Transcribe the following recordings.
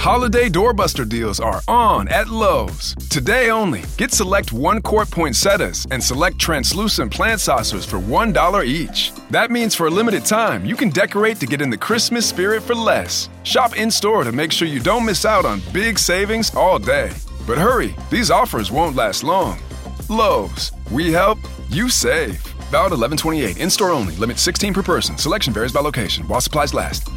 Holiday doorbuster deals are on at Lowe's. Today only, get select 1-quart poinsettias and select translucent plant saucers for $1 each. That means for a limited time, you can decorate to get in the Christmas spirit for less. Shop in-store to make sure you don't miss out on big savings all day. But hurry, these offers won't last long. Lowe's, we help, you save. Valid 11/28, in-store only, limit 16 per person. Selection varies by location, while supplies last.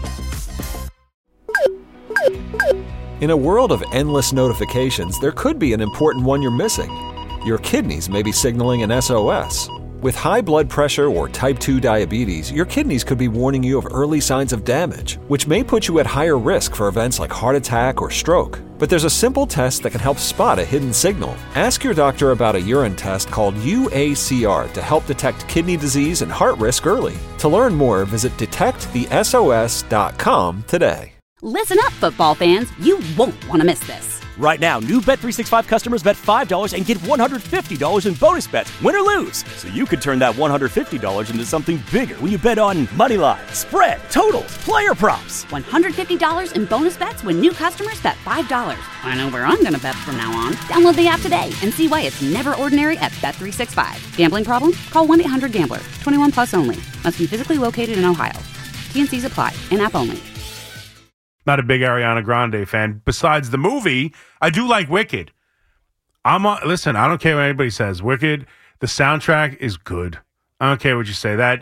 In a world of endless notifications, there could be an important one you're missing. Your kidneys may be signaling an SOS. With high blood pressure or type 2 diabetes, your kidneys could be warning you of early signs of damage, which may put you at higher risk for events like heart attack or stroke. But there's a simple test that can help spot a hidden signal. Ask your doctor about a urine test called UACR to help detect kidney disease and heart risk early. To learn more, visit detectthesos.com today. Listen up, football fans. You won't want to miss this. Right now, new Bet365 customers bet $5 and get $150 in bonus bets, win or lose. So you could turn that $150 into something bigger when you bet on moneyline, spread, totals, player props. $150 in bonus bets when new customers bet $5. I know where I'm going to bet from now on. Download the app today and see why it's never ordinary at Bet365. Gambling problem? Call 1-800-GAMBLER. 21 plus only. Must be physically located in Ohio. T&Cs apply. In-app only. Not a big Ariana Grande fan. Besides the movie, I do like Wicked. Listen, I don't care what anybody says. Wicked, the soundtrack is good. I don't care what you say. I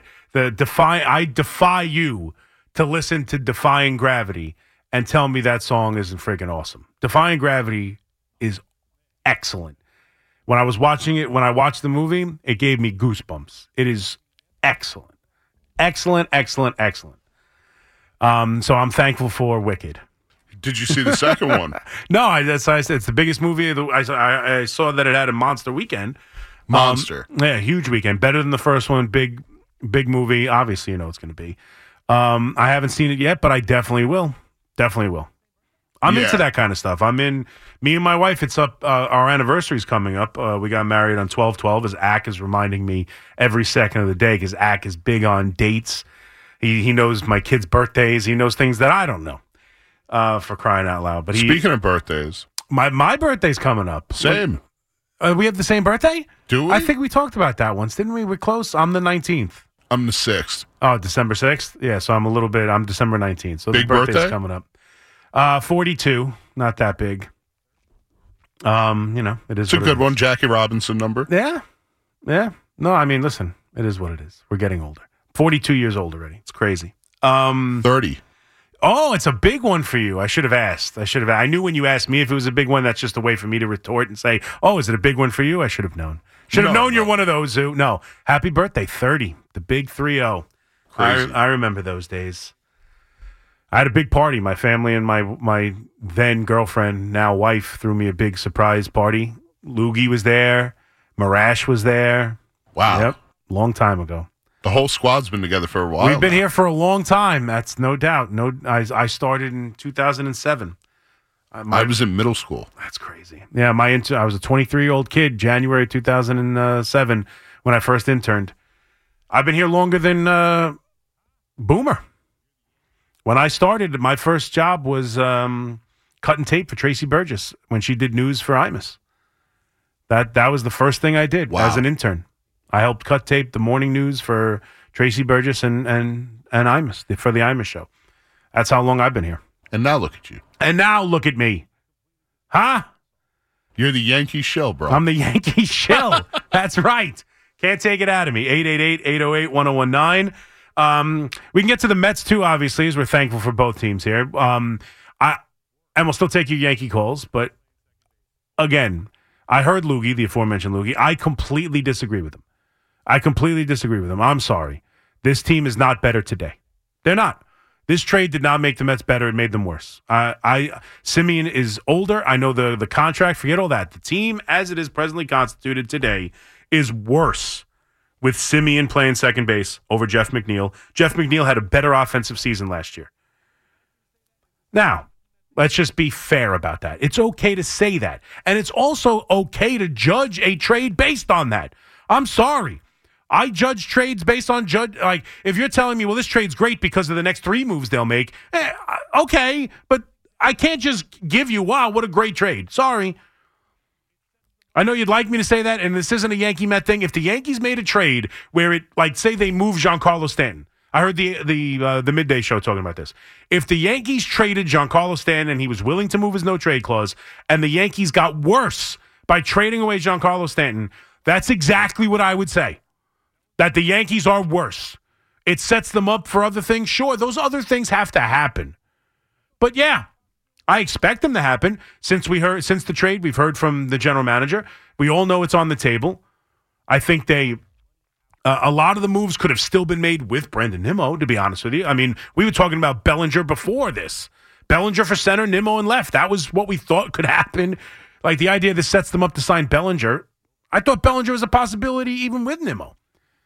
defy you to listen to Defying Gravity and tell me that song isn't freaking awesome. Defying Gravity is excellent. When I watched the movie, it gave me goosebumps. It is excellent. Excellent, excellent, excellent. So I'm thankful for Wicked. Did you see the second one? No, I said it's the biggest movie. I saw that it had a monster weekend. Monster. Yeah, huge weekend. Better than the first one. Big movie. Obviously, you know it's going to be. I haven't seen it yet, but I definitely will. Definitely will. I'm into that kind of stuff. Me and my wife, it's up, our anniversary's coming up. We got married on 12/12, as Ack is reminding me every second of the day, because Ack is big on dates. He knows my kids' birthdays. He knows things that I don't know, for crying out loud. But speaking of birthdays, my birthday's coming up. Same. We have the same birthday? Do we? I think we talked about that once, didn't we? We're close. I'm the 19th. I'm the 6th. Oh, December 6th? Yeah, so I'm December 19th. So big the birthday's birthday? coming up. 42. Not that big. It is. It's a good one. Jackie Robinson number. Yeah. Yeah. No, I mean, listen, it is what it is. We're getting older. 42 years old already. It's crazy. 30. Oh, it's a big one for you. I should have asked. I knew when you asked me if it was a big one, that's just a way for me to retort and say, oh, is it a big one for you? I should have known. You're one of those who, no. Happy birthday, 30. The big 3-0. Crazy. I remember those days. I had a big party. My family and my then girlfriend, now wife, threw me a big surprise party. Loogie was there. Marash was there. Wow. Yep. Long time ago. The whole squad's been together for a while. We've been here for a long time. That's no doubt. I started in 2007. I was in middle school. That's crazy. Yeah, I was a 23-year-old kid, January 2007, when I first interned. I've been here longer than Boomer. When I started, my first job was cutting tape for Tracy Burgess when she did news for Imus. That was the first thing I did as an intern. I helped cut tape the morning news for Tracy Burgess and Imus, for the Imus show. That's how long I've been here. And now look at you. And now look at me. Huh? You're the Yankee shill, bro. I'm the Yankee shill. That's right. Can't take it out of me. 888-808-1019. We can get to the Mets, too, obviously, as we're thankful for both teams here. And we'll still take your Yankee calls. But, again, I heard Loogie, the aforementioned Loogie. I completely disagree with him. I'm sorry. This team is not better today. They're not. This trade did not make the Mets better. It made them worse. Simeon is older. I know the contract. Forget all that. The team, as it is presently constituted today, is worse with Simeon playing second base over Jeff McNeil. Jeff McNeil had a better offensive season last year. Now, let's just be fair about that. It's okay to say that. And it's also okay to judge a trade based on that. I'm sorry. I judge trades based on if you're telling me, well, this trade's great because of the next 3 moves they'll make, okay, but I can't just give you, wow, what a great trade. Sorry. I know you'd like me to say that, and this isn't a Yankee Met thing. If the Yankees made a trade where it, like, say they move Giancarlo Stanton. I heard the midday show talking about this. If the Yankees traded Giancarlo Stanton and he was willing to move his no-trade clause, and the Yankees got worse by trading away Giancarlo Stanton, that's exactly what I would say. That the Yankees are worse. It sets them up for other things. Sure, those other things have to happen. But yeah, I expect them to happen. Since the trade, we've heard from the general manager. We all know it's on the table. I think a lot of the moves could have still been made with Brandon Nimmo, to be honest with you. I mean, we were talking about Bellinger before this. Bellinger for center, Nimmo in left. That was what we thought could happen. Like the idea that sets them up to sign Bellinger. I thought Bellinger was a possibility even with Nimmo.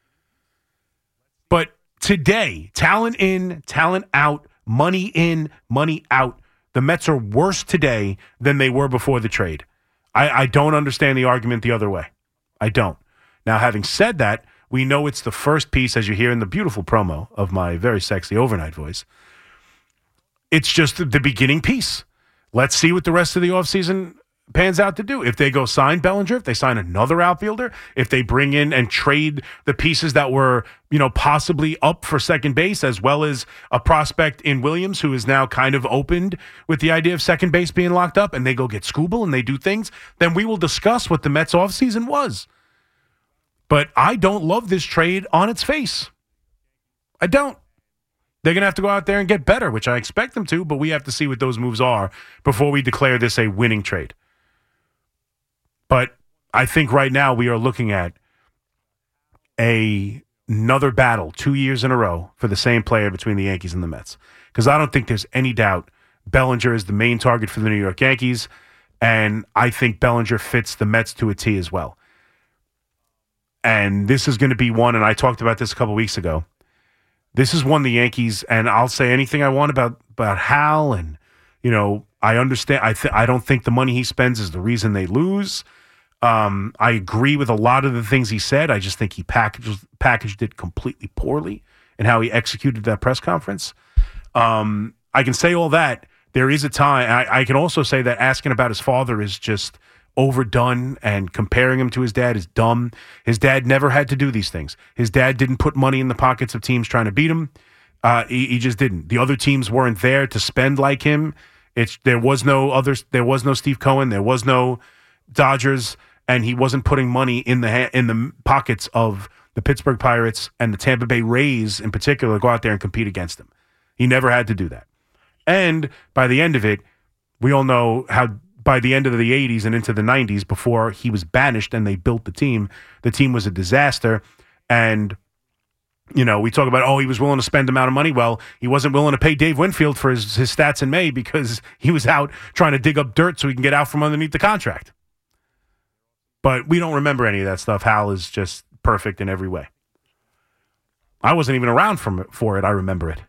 But today, talent in, talent out, money in, money out. The Mets are worse today than they were before the trade. I don't understand the argument the other way. I don't. Now, having said that, we know it's the first piece, as you hear in the beautiful promo of my very sexy overnight voice. It's just the beginning piece. Let's see what the rest of the offseason pans out to do. If they go sign Bellinger, if they sign another outfielder, if they bring in and trade the pieces that were, possibly up for second base, as well as a prospect in Williams who is now kind of opened with the idea of second base being locked up, and they go get Skubal and they do things, then we will discuss what the Mets offseason was. But I don't love this trade on its face. I don't. They're going to have to go out there and get better, which I expect them to, but we have to see what those moves are before we declare this a winning trade. But I think right now we are looking at another battle 2 years in a row for the same player between the Yankees and the Mets. Because I don't think there's any doubt Bellinger is the main target for the New York Yankees, and I think Bellinger fits the Mets to a T as well. And this is going to be one, and I talked about this a couple weeks ago. This is one the Yankees, and I'll say anything I want about Hal, and I understand. I don't think the money he spends is the reason they lose. I agree with a lot of the things he said. I just think he packaged it completely poorly in how he executed that press conference. I can say all that. There is a time. I can also say that asking about his father is just overdone, and comparing him to his dad is dumb. His dad never had to do these things. His dad didn't put money in the pockets of teams trying to beat him. He just didn't. The other teams weren't there to spend like him. There was no Steve Cohen. There was no Dodgers, and he wasn't putting money in the pockets of the Pittsburgh Pirates and the Tampa Bay Rays in particular to go out there and compete against them. He never had to do that. And by the end of it, we all know how by the end of the 80s and into the 90s, before he was banished and they built the team was a disaster. And, we talk about, he was willing to spend the amount of money. Well, he wasn't willing to pay Dave Winfield for his stats in May because he was out trying to dig up dirt so he can get out from underneath the contract. But we don't remember any of that stuff. Hal is just perfect in every way. I wasn't even around for it. I remember it.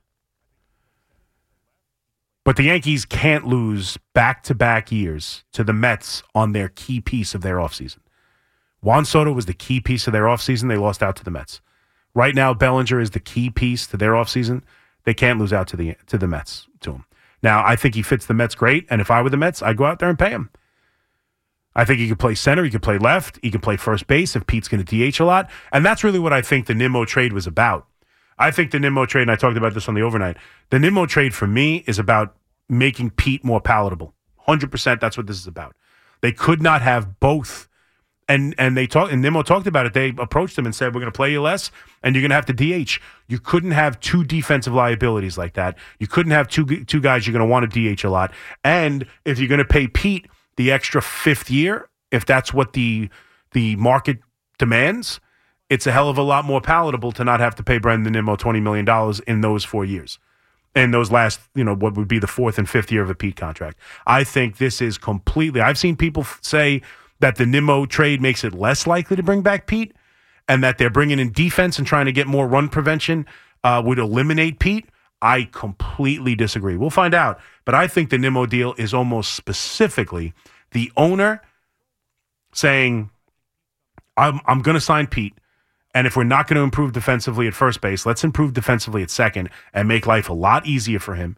But the Yankees can't lose back-to-back years to the Mets on their key piece of their offseason. Juan Soto was the key piece of their offseason. They lost out to the Mets. Right now, Bellinger is the key piece to their offseason. They can't lose out to the Mets to him. Now, I think he fits the Mets great, and if I were the Mets, I'd go out there and pay him. I think he could play center, he could play left, he could play first base if Pete's going to DH a lot, and that's really what I think the Nimmo trade was about. I think the Nimmo trade, and I talked about this on the overnight, the Nimmo trade for me is about making Pete more palatable. 100% that's what this is about. They could not have both. And Nimmo talked about it. They approached him and said, we're going to play you less, and you're going to have to DH. You couldn't have two defensive liabilities like that. You couldn't have two guys you're going to want to DH a lot. And if you're going to pay Pete the extra fifth year, if that's what the market demands, it's a hell of a lot more palatable to not have to pay Brandon Nimmo $20 million in those 4 years. In those last, what would be the fourth and fifth year of a Pete contract. I think this is completely, I've seen people say that the Nimmo trade makes it less likely to bring back Pete, and that they're bringing in defense and trying to get more run prevention would eliminate Pete. I completely disagree. We'll find out. But I think the Nimmo deal is almost specifically the owner saying, I'm going to sign Pete. And if we're not going to improve defensively at first base, let's improve defensively at second and make life a lot easier for him.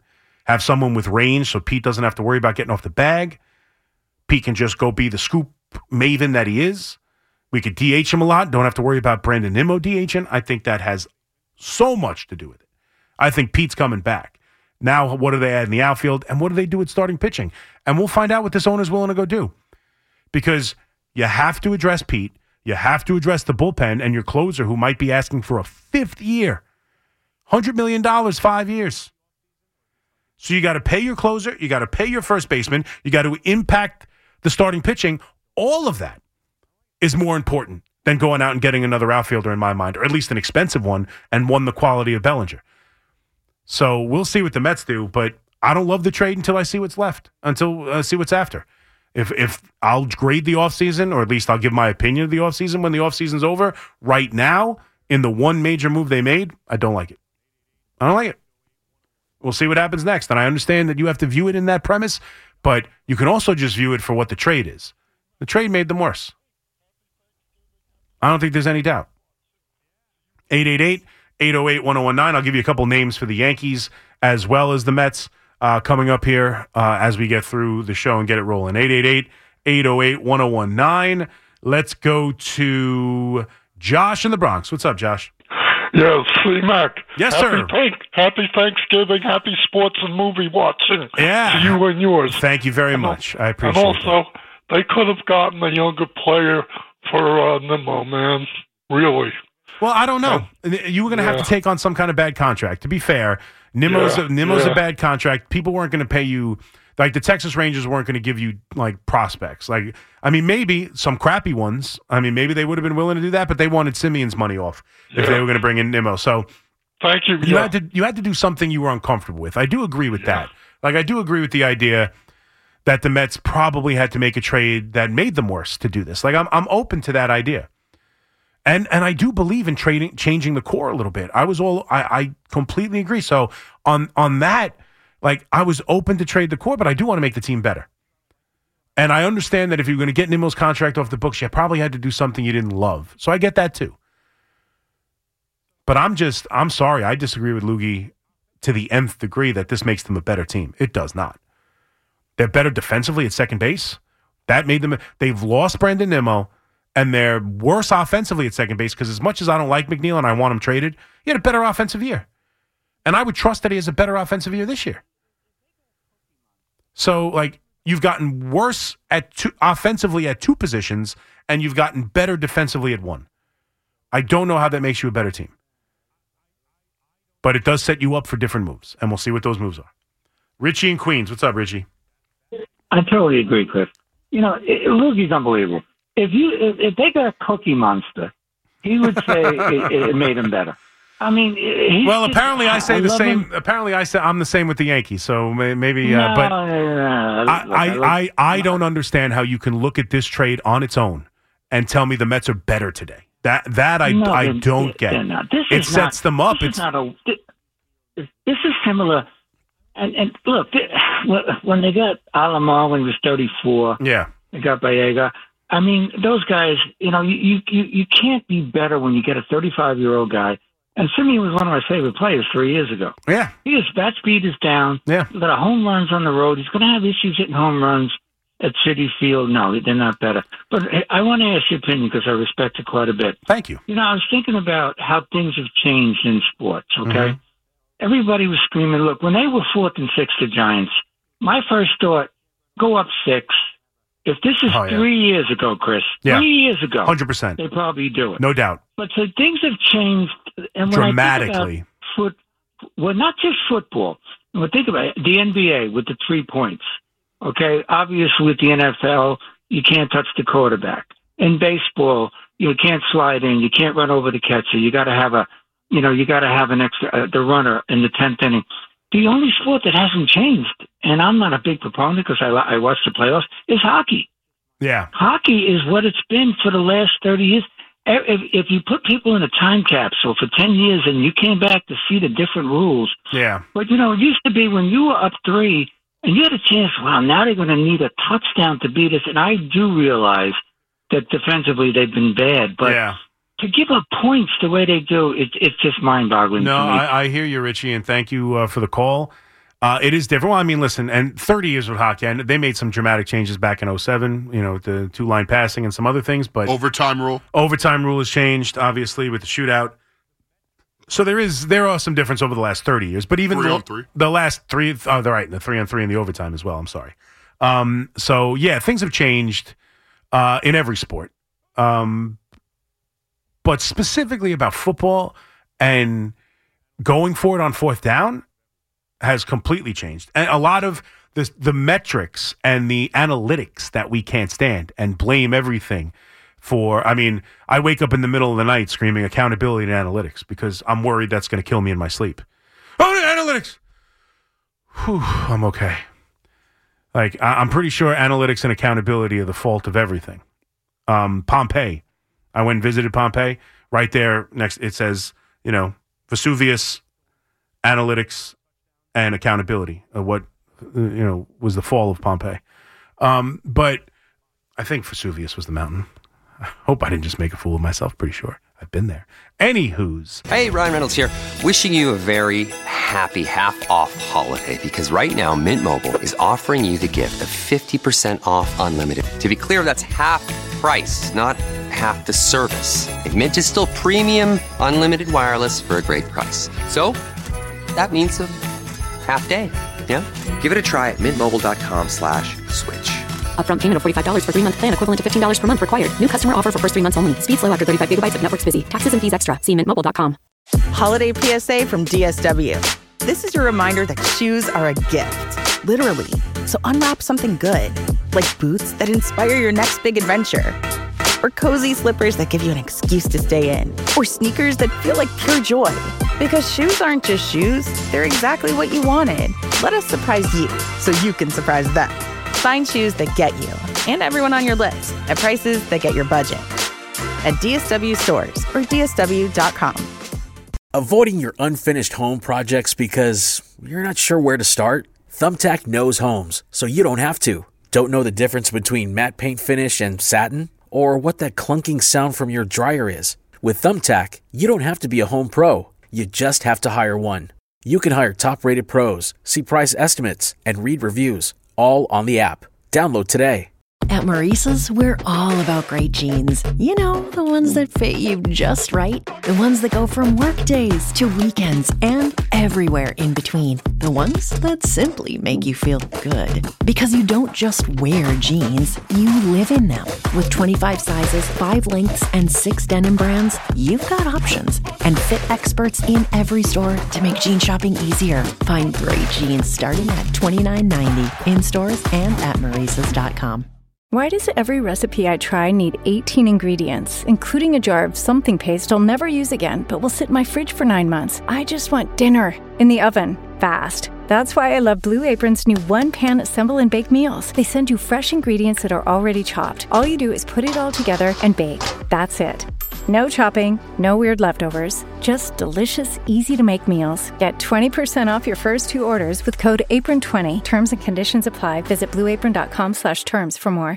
Have someone with range so Pete doesn't have to worry about getting off the bag. Pete can just go be the scoop maven that he is. We could DH him a lot. Don't have to worry about Brandon Nimmo DHing. I think that has so much to do with it. I think Pete's coming back. Now, what do they add in the outfield? And what do they do with starting pitching? And we'll find out what this owner's willing to go do. Because you have to address Pete. You have to address the bullpen and your closer who might be asking for a 5th year. $100 million, 5 years. So you got to pay your closer. You got to pay your first baseman. You got to impact the starting pitching. All of that is more important than going out and getting another outfielder in my mind, or at least an expensive one, and one the quality of Bellinger. So we'll see what the Mets do, but I don't love the trade until I see what's left, until see what's after. If I'll grade the offseason, or at least I'll give my opinion of the offseason when the offseason's over. Right now, in the one major move they made, I don't like it. I don't like it. We'll see what happens next. And I understand that you have to view it in that premise, but you can also just view it for what the trade is. The trade made them worse. I don't think there's any doubt. 888-808-1019. I'll give you a couple names for the Yankees as well as the Mets coming up here as we get through the show and get it rolling. 888-808-1019. Let's go to Josh in the Bronx. What's up, Josh? Yes, C-Mac. Yes, sir. Happy Thanksgiving, happy sports and movie watching to you and yours. Thank you very much. I appreciate it. And also, they could have gotten a younger player for Nimmo, man. Really. Well, I don't know. You were going to have to take on some kind of bad contract. To be fair, Nimmo's a bad contract. People weren't going to pay you. Like, the Texas Rangers weren't going to give you, like, prospects. Like, I mean, maybe some crappy ones. I mean, maybe they would have been willing to do that, but they wanted Simeon's money off if they were going to bring in Nimmo. So thank you. You had to do something you were uncomfortable with. I do agree with that. Like, I do agree with the idea that the Mets probably had to make a trade that made them worse to do this. Like, I'm open to that idea. And I do believe in changing the core a little bit. I completely agree. So on that, like, I was open to trade the core, but I do want to make the team better. And I understand that if you're going to get Nimmo's contract off the books, you probably had to do something you didn't love. So I get that too. But I'm sorry. I disagree with Loogie to the nth degree that this makes them a better team. It does not. They're better defensively at second base. That made them. They've lost Brandon Nimmo, and they're worse offensively at second base because as much as I don't like McNeil and I want him traded, he had a better offensive year. And I would trust that he has a better offensive year this year. So, like, you've gotten worse offensively at 2 positions, and you've gotten better defensively at 1. I don't know how that makes you a better team. But it does set you up for different moves, and we'll see what those moves are. Richie in Queens. What's up, Richie? I totally agree, Cliff. You know, Loogie's unbelievable. If they got a Cookie Monster, he would say it made him better. I mean, apparently I say the same. Apparently, I'm the same with the Yankees. So maybe, but I don't understand how you can look at this trade on its own and tell me the Mets are better today. I don't get. It sets them up. This is similar. And look, when they got Alomar when he was 34, they got Baega. I mean, those guys. You know, you can't be better when you get a 35-year-old guy. And Simeon was one of my favorite players 3 years ago. Yeah. His bat speed is down. Yeah. He's got a home runs on the road. He's going to have issues hitting home runs at Citi Field. No, they're not better. But I want to ask your opinion because I respect it quite a bit. Thank you. You know, I was thinking about how things have changed in sports, okay? Mm-hmm. Everybody was screaming, look, when they were 4th and 6, the Giants, my first thought, go up 6. If this is 3 years ago, Chris, 3 years ago, 100%, they probably do it. No doubt. But so things have changed, and when dramatically. I think about not just football. When I think about it, the NBA with the 3 points. Okay, obviously with the NFL, you can't touch the quarterback. In baseball, you can't slide in, you can't run over the catcher. You got to have an extra the runner in the 10th inning. The only sport that hasn't changed, and I'm not a big proponent because I watch the playoffs, is hockey. Yeah. Hockey is what it's been for the last 30 years. If you put people in a time capsule for 10 years and you came back to see the different rules. Yeah. But, you know, it used to be when you were up 3 and you had a chance, wow, now they're going to need a touchdown to beat us. And I do realize that defensively they've been bad. But to give up points the way they do, it's just mind-boggling to me. I hear you, Richie, and thank you for the call. It is different. Well, I mean, listen, and 30 years with hockey, and they made some dramatic changes back in 07, with the 2-line passing and some other things. But Overtime rule has changed, obviously, with the shootout. So there are some difference over the last 30 years. But even 3-on-3. the last three, they're right, the 3-on-3 and the overtime as well. I'm sorry. So, yeah, things have changed in every sport. But specifically about football and going for it on fourth down has completely changed. And a lot of the metrics and the analytics that we can't stand and blame everything for. I mean, I wake up in the middle of the night screaming accountability and analytics because I'm worried that's going to kill me in my sleep. Oh, analytics! Whew, I'm okay. Like, I'm pretty sure analytics and accountability are the fault of everything. Pompeii. I went and visited Pompeii. Right there next, it says, Vesuvius, analytics, and accountability of what, was the fall of Pompeii. But I think Vesuvius was the mountain. I hope I didn't just make a fool of myself. Pretty sure I've been there. Anywho's. Hey, Ryan Reynolds here. Wishing you a very happy half-off holiday because right now Mint Mobile is offering you the gift of 50% off unlimited. To be clear, that's half price, not half the service. And Mint is still premium unlimited wireless for a great price. So that means a half day. Yeah? Give it a try at mintmobile.com/switch. Upfront payment of $45 for 3-month plan, equivalent to $15 per month required. New customer offer for first 3 months only. Speed slow after 35 gigabytes if network's busy. Taxes and fees extra. See mintmobile.com. Holiday PSA from DSW. This is your reminder that shoes are a gift. Literally. So unwrap something good. Like boots that inspire your next big adventure. Or cozy slippers that give you an excuse to stay in. Or sneakers that feel like pure joy. Because shoes aren't just shoes. They're exactly what you wanted. Let us surprise you so you can surprise them. Find shoes that get you and everyone on your list at prices that get your budget. At DSW stores or DSW.com. Avoiding your unfinished home projects because you're not sure where to start? Thumbtack knows homes, so you don't have to. Don't know the difference between matte paint finish and satin? Or what that clunking sound from your dryer is? With Thumbtack, you don't have to be a home pro. You just have to hire one. You can hire top-rated pros, see price estimates, and read reviews. All on the app. Download today. At Maurice's, we're all about great jeans. You know, the ones that fit you just right. The ones that go from work days to weekends and everywhere in between. The ones that simply make you feel good. Because you don't just wear jeans, you live in them. With 25 sizes, 5 lengths, and 6 denim brands, you've got options. And fit experts in every store to make jean shopping easier. Find great jeans starting at $29.90 in stores and at Maurice's.com. Why does every recipe I try need 18 ingredients, including a jar of something paste I'll never use again, but will sit in my fridge for 9 months? I just want dinner in the oven, fast. That's why I love Blue Apron's new one-pan assemble and bake meals. They send you fresh ingredients that are already chopped. All you do is put it all together and bake. That's it. No chopping, no weird leftovers, just delicious, easy-to-make meals. Get 20% off your first 2 orders with code APRON20. Terms and conditions apply. Visit blueapron.com/terms for more.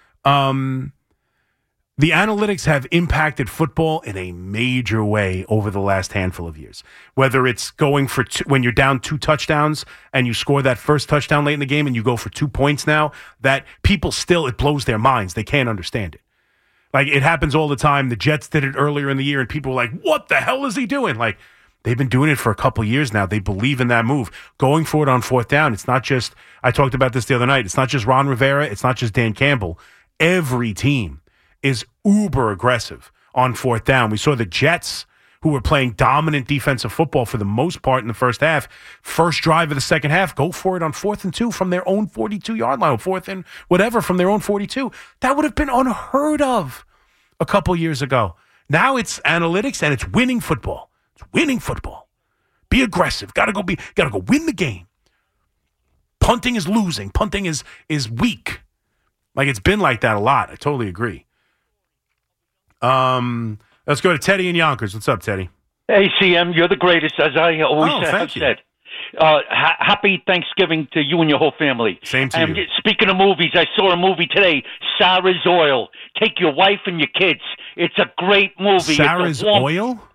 The analytics have impacted football in a major way over the last handful of years. Whether it's going for when you're down 2 touchdowns and you score that first touchdown late in the game and you go for 2 points now, that people still, it blows their minds. They can't understand it. Like, it happens all the time. The Jets did it earlier in the year, and people were like, what the hell is he doing? Like, they've been doing it for a couple of years now. They believe in that move. Going for it on fourth down, it's not just, I talked about this the other night, it's not just Ron Rivera, it's not just Dan Campbell. Every team is uber aggressive on fourth down. We saw the Jets, who were playing dominant defensive football for the most part in the first half. First drive of the second half, go for it on 4th and 2 from their own 42-yard line, 4th and whatever from their own 42. That would have been unheard of a couple years ago. Now it's analytics and it's winning football. It's winning football. Be aggressive. Gotta go win the game. Punting is losing. Punting is weak. Like, it's been like that a lot. I totally agree. Let's go to Teddy in Yonkers. What's up, Teddy? Hey, CM, you're the greatest, as I always have said. Happy Thanksgiving to you and your whole family. Same to you. Speaking of movies, I saw a movie today, Sarah's Oil. Take your wife and your kids. It's a great movie. Sarah's Oil?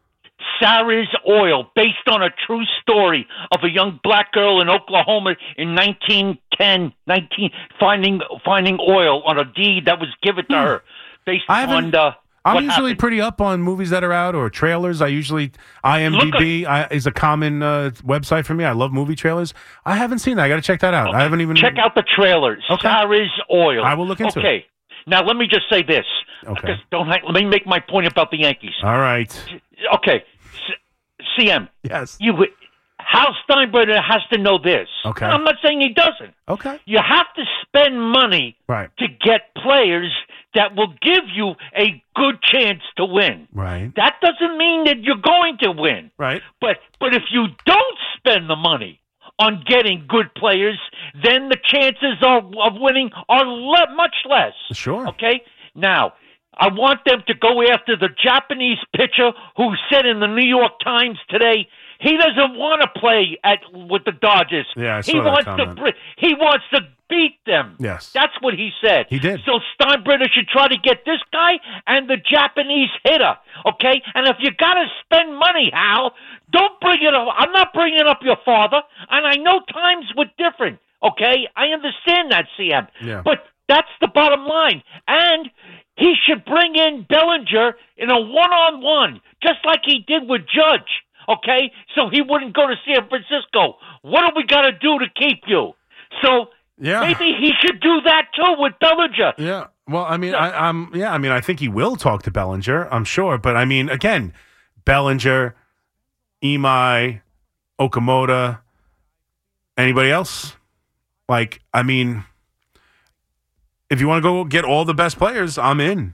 Sarah's Oil, based on a true story of a young black girl in Oklahoma in 1910, finding oil on a deed that was given to her, based on. I'm usually pretty up on movies that are out or trailers. IMDb is a common website for me. I love movie trailers. I haven't seen that. I got to check that out. Okay. I haven't even check out the trailers. Okay. Sarah's Oil. I will look into it. Okay. Now let me just say this. Okay. Let me make my point about the Yankees. All right. Okay. CM. Yes. Hal Steinbrenner has to know this. Okay. I'm not saying he doesn't. Okay. You have to spend money to get players that will give you a good chance to win. Right. That doesn't mean that you're going to win. Right. But if you don't spend the money on getting good players, then the chances of winning are much less. Sure. Okay? Now, I want them to go after the Japanese pitcher who said in the New York Times today he doesn't want to play with the Dodgers. Yeah, I saw that comment. He wants to beat them. Yes. That's what he said. He did. So Steinbrenner should try to get this guy and the Japanese hitter, okay? And if you got to spend money, Hal, don't bring it up. I'm not bringing up your father, and I know times were different, okay? I understand that, CM. Yeah. But that's the bottom line. And he should bring in Bellinger in a one-on-one, just like he did with Judge. Okay, so he wouldn't go to San Francisco. What do we got to do to keep you? So maybe he should do that too with Bellinger. Yeah. Well, I mean, I think he will talk to Bellinger. I'm sure, but I mean, again, Bellinger, Imai, Okamoto, anybody else? Like, I mean, if you want to go get all the best players, I'm in.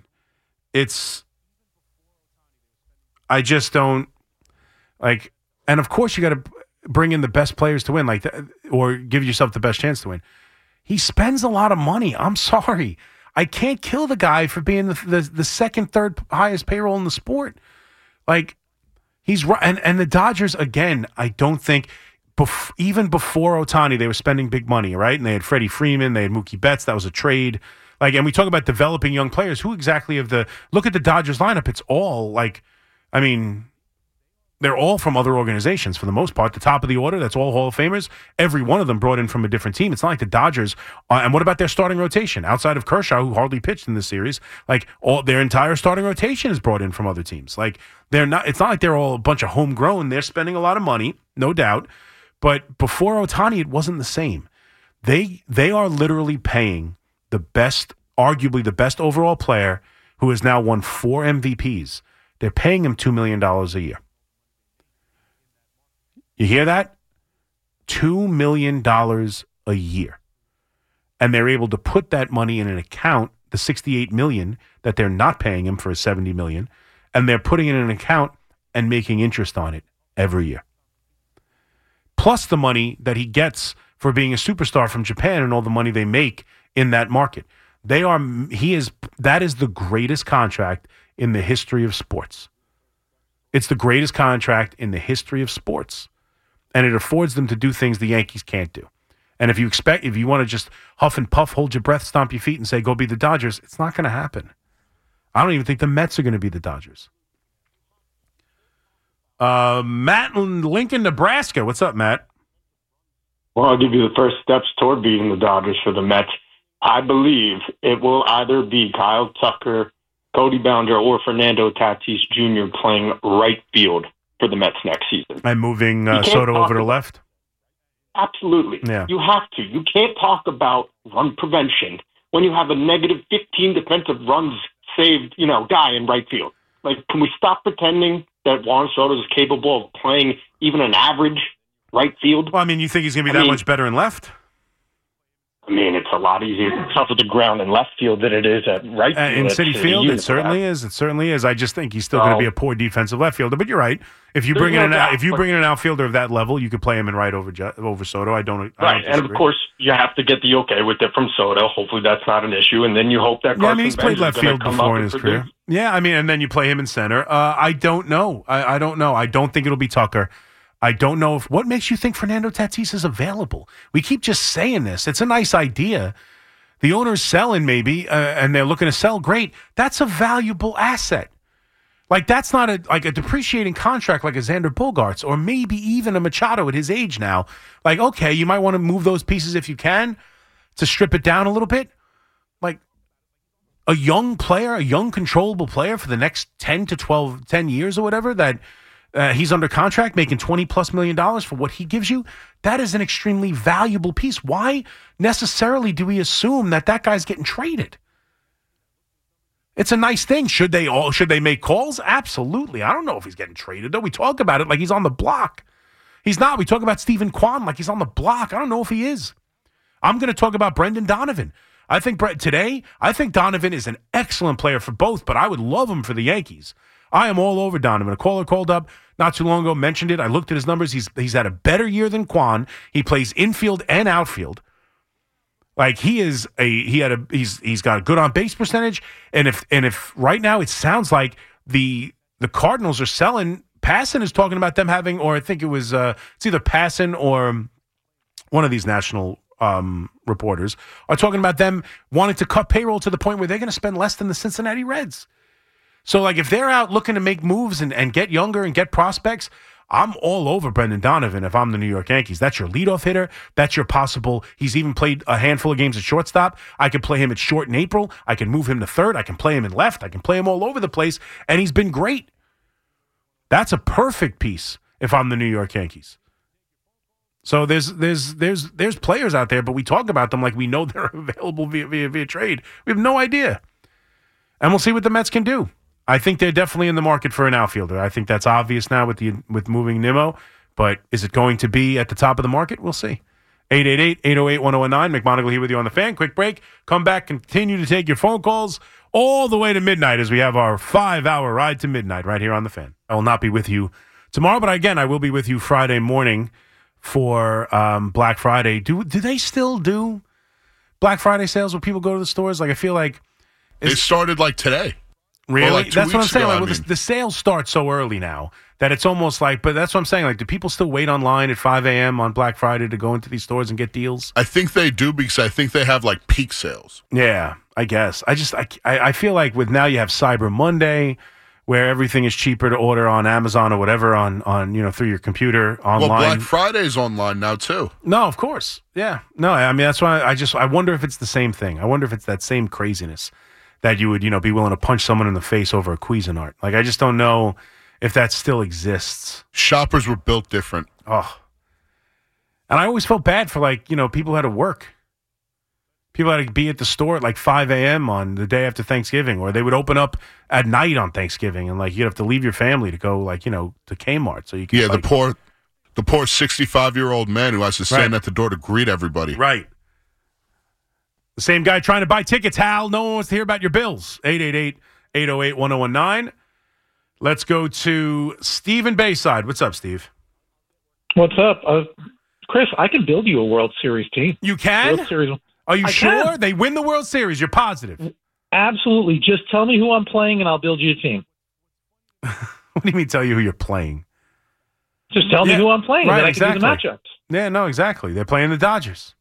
I just don't. Like, and of course you got to bring in the best players to win, like, or give yourself the best chance to win. He spends a lot of money. I'm sorry, I can't kill the guy for being the second, third highest payroll in the sport. Like, he's right, and the Dodgers again. I don't think even before Ohtani they were spending big money, right? And they had Freddie Freeman, they had Mookie Betts. That was a trade. Like, and we talk about developing young players. Who exactly look at the Dodgers lineup? It's all like, I mean. They're all from other organizations for the most part. The top of the order, that's all Hall of Famers. Every one of them brought in from a different team. It's not like the Dodgers. And what about their starting rotation? Outside of Kershaw, who hardly pitched in this series, like their entire starting rotation is brought in from other teams. Like they're not. It's not like they're all a bunch of homegrown. They're spending a lot of money, no doubt. But before Ohtani, it wasn't the same. They are literally paying the best, arguably the best overall player, who has now won 4 MVPs. They're paying him $2 million a year. You hear that? $2 million a year. And they're able to put that money in an account, the $68 million that they're not paying him for a $70 million, and they're putting it in an account and making interest on it every year. Plus the money that he gets for being a superstar from Japan and all the money they make in that market. That is the greatest contract in the history of sports. It's the greatest contract in the history of sports. And it affords them to do things the Yankees can't do. And if you want to just huff and puff, hold your breath, stomp your feet, and say, go be the Dodgers, it's not going to happen. I don't even think the Mets are going to be the Dodgers. Matt in Lincoln, Nebraska. What's up, Matt? Well, I'll give you the first steps toward beating the Dodgers for the Mets. I believe it will either be Kyle Tucker, Cody Bellinger, or Fernando Tatis Jr. playing right field for the Mets next season. And moving Soto over to left? Absolutely. Yeah. You have to. You can't talk about run prevention when you have a negative 15 defensive runs saved, guy in right field. Like, can we stop pretending that Juan Soto is capable of playing even an average right field? Well, I mean, you think he's going to be that much better in left? I mean, it's a lot easier to cover the ground in left field than it is at right field. In City Field, it certainly is. It certainly is. I just think he's still going to be a poor defensive left fielder. But you're right. If you bring in an outfielder of that level, you could play him in right over Soto. I don't and of course, you have to get the okay with it from Soto. Hopefully, that's not an issue. And then you hope that. Yeah, I mean, he's played left field before in his career. Yeah, I mean, and then you play him in center. I don't know. I don't know. I don't think it'll be Tucker. I don't know what makes you think Fernando Tatis is available. We keep just saying this. It's a nice idea. The owner's selling maybe, and they're looking to sell. Great. That's a valuable asset. Like, that's not a depreciating contract like a Xander Bogaerts or maybe even a Machado at his age now. Like, okay, you might want to move those pieces if you can to strip it down a little bit. Like, a young player, a young controllable player for the next 10 years or whatever that he's under contract making $20+ million for what he gives you, that is an extremely valuable piece. Why necessarily do we assume that guy's getting traded? It's a nice thing. Should they make calls? Absolutely. I don't know if he's getting traded, though. We talk about it like he's on the block. He's not. We talk about Stephen Kwan like he's on the block. I don't know if he is. I'm going to talk about Brendan Donovan. I think Donovan is an excellent player for both, but I would love him for the Yankees. I am all over Donovan. A caller called up not too long ago, mentioned it. I looked at his numbers. He's had a better year than Kwan. He plays infield and outfield. Like, he's got a good on base percentage, and if right now it sounds like the Cardinals are selling. Passan is talking about them having, or I think it was it's either Passan or one of these national reporters are talking about them wanting to cut payroll to the point where they're going to spend less than the Cincinnati Reds. So, like, if they're out looking to make moves and get younger and get prospects, I'm all over Brendan Donovan if I'm the New York Yankees. That's your leadoff hitter. That's your possible. He's even played a handful of games at shortstop. I could play him at short in April. I can move him to third. I can play him in left. I can play him all over the place, and he's been great. That's a perfect piece if I'm the New York Yankees. So there's players out there, but we talk about them like we know they're available via trade. We have no idea, and we'll see what the Mets can do. I think they're definitely in the market for an outfielder. I think that's obvious now with moving Nimmo, but is it going to be at the top of the market? We'll see. 888-808-1019. McMonagle here with you on the Fan. Quick break. Come back. Continue to take your phone calls all the way to midnight as we have our 5-hour ride to midnight right here on the Fan. I will not be with you tomorrow, but again, I will be with you Friday morning for Black Friday. Do they still do Black Friday sales where people go to the stores? Like, I feel like they started like today. Really? Like that's what I'm saying. Ago, the sales start so early now that it's almost like, but that's what I'm saying. Like, do people still wait online at 5 a.m. on Black Friday to go into these stores and get deals? I think they do because I think they have like peak sales. Yeah, I guess. I feel like with now you have Cyber Monday where everything is cheaper to order on Amazon or whatever on through your computer online. Well, Black Friday's online now too. No, of course. Yeah. No, I mean, that's why I wonder if it's the same thing. I wonder if it's that same craziness that you would, be willing to punch someone in the face over a Cuisinart. Like, I just don't know if that still exists. Shoppers were built different. Oh. And I always felt bad for, people who had to work. People had to be at the store at 5 a.m. on the day after Thanksgiving, or they would open up at night on Thanksgiving, and you'd have to leave your family to go to Kmart so you can. Yeah, the poor 65-year-old man who has to stand at the door to greet everybody. Right. The same guy trying to buy tickets, Hal. No one wants to hear about your bills. 888-808-1019. Let's go to Steve in Bayside. What's up, Steve? What's up? Chris, I can build you a World Series team. You can? World Series. Are you sure? Can. They win the World Series. You're positive. Absolutely. Just tell me who I'm playing and I'll build you a team. What do you mean tell you who you're playing? Just tell me who I'm playing, right, and then exactly. I can do the matchups. Yeah, no, exactly. They're playing the Dodgers.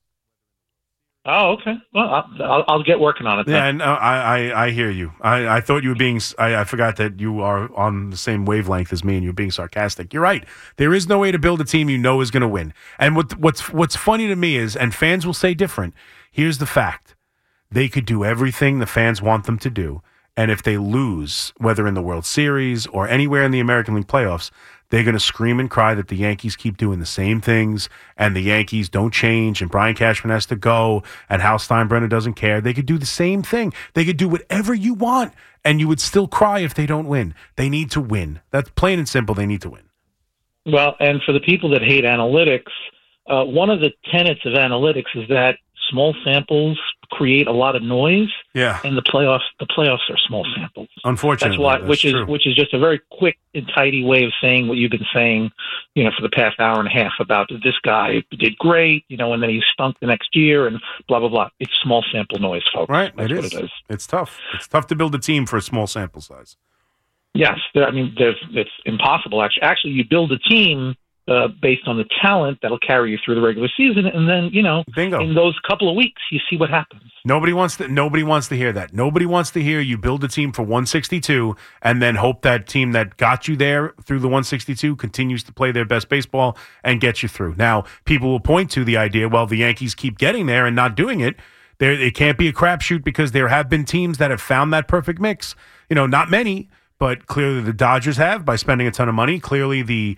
Oh, okay. Well, I'll get working on it then. Yeah, no, I hear you. I thought you were being. I forgot that you are on the same wavelength as me, and you're being sarcastic. You're right. There is no way to build a team you know is going to win. And what's funny to me is, and fans will say different. Here's the fact: they could do everything the fans want them to do, and if they lose, whether in the World Series or anywhere in the American League playoffs, they're going to scream and cry that the Yankees keep doing the same things and the Yankees don't change and Brian Cashman has to go and Hal Steinbrenner doesn't care. They could do the same thing. They could do whatever you want and you would still cry if they don't win. They need to win. That's plain and simple. They need to win. Well, and for the people that hate analytics, one of the tenets of analytics is that small samples create a lot of noise. Yeah. And the playoffs are small samples. Unfortunately. Which is just a very quick and tidy way of saying what you've been saying, for the past hour and a half about this guy did great, and then he stunk the next year and blah, blah, blah. It's small sample noise, folks. Right. That's what it is. It's tough. It's tough to build a team for a small sample size. Yes. It's impossible. Actually, you build a team based on the talent that'll carry you through the regular season. And then, Bingo. in those couple of weeks, you see what happens. Nobody wants to hear that. Nobody wants to hear you build a team for 162 and then hope that team that got you there through the 162 continues to play their best baseball and get you through. Now, people will point to the idea, well, the Yankees keep getting there and not doing it. It can't be a crapshoot because there have been teams that have found that perfect mix. Not many, but clearly the Dodgers have by spending a ton of money. Clearly the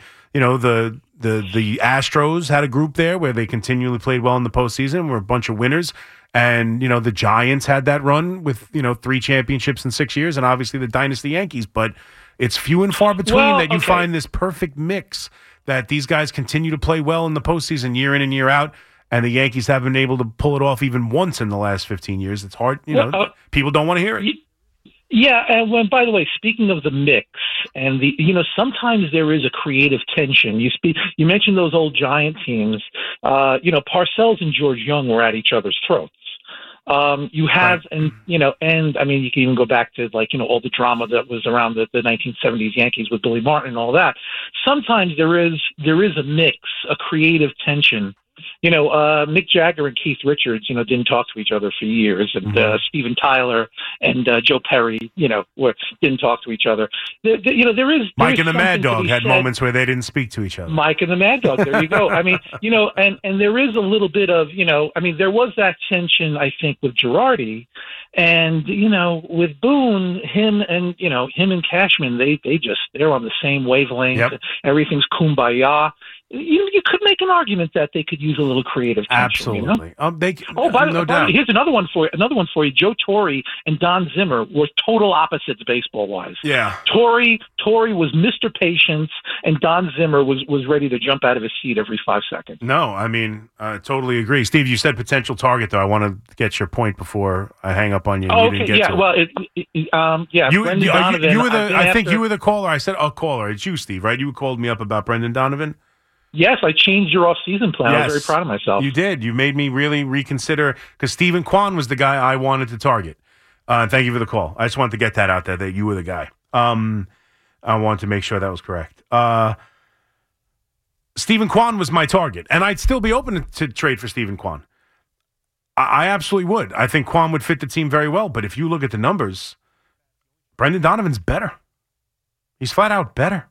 Astros had a group there where they continually played well in the postseason, were a bunch of winners. And, the Giants had that run with, 3 championships in 6 years, and obviously the dynasty Yankees. But it's few and far between that you find this perfect mix that these guys continue to play well in the postseason year in and year out, and the Yankees haven't been able to pull it off even once in the last 15 years. It's hard. People don't want to hear it. Yeah, and by the way, speaking of the mix, and sometimes there is a creative tension. You mentioned those old Giant teams. Parcells and George Young were at each other's throats. You have, and you can even go back to all the drama that was around the 1970s Yankees with Billy Martin and all that. Sometimes there is a mix, a creative tension. Mick Jagger and Keith Richards, didn't talk to each other for years, and Steven Tyler and Joe Perry, didn't talk to each other. There is Mike and the Mad Dog had moments where they didn't speak to each other. Mike and the Mad Dog, there you go. And there is a little bit of, there was that tension, I think, with Girardi, and with Boone, him and Cashman, they're on the same wavelength. Yep. Everything's kumbaya. You could make an argument that they could use a little creative tension. Absolutely. By the way, here's another one for you. Joe Torre and Don Zimmer were total opposites baseball-wise. Yeah. Torre was Mr. Patience, and Don Zimmer was ready to jump out of his seat every 5 seconds. No, I totally agree. Steve, you said potential target, though. I want to get your point before I hang up on you. Oh, you didn't get to it. Brendan Donovan. I think you were the caller. I said, caller. It's you, Steve, right? You called me up about Brendan Donovan? Yes, I changed your off-season plan. I was very proud of myself. You did. You made me really reconsider, because Stephen Kwan was the guy I wanted to target. Thank you for the call. I just wanted to get that out there, that you were the guy. I wanted to make sure that was correct. Stephen Kwan was my target, and I'd still be open to trade for Stephen Kwan. I absolutely would. I think Kwan would fit the team very well, but if you look at the numbers, Brendan Donovan's better. He's flat out better.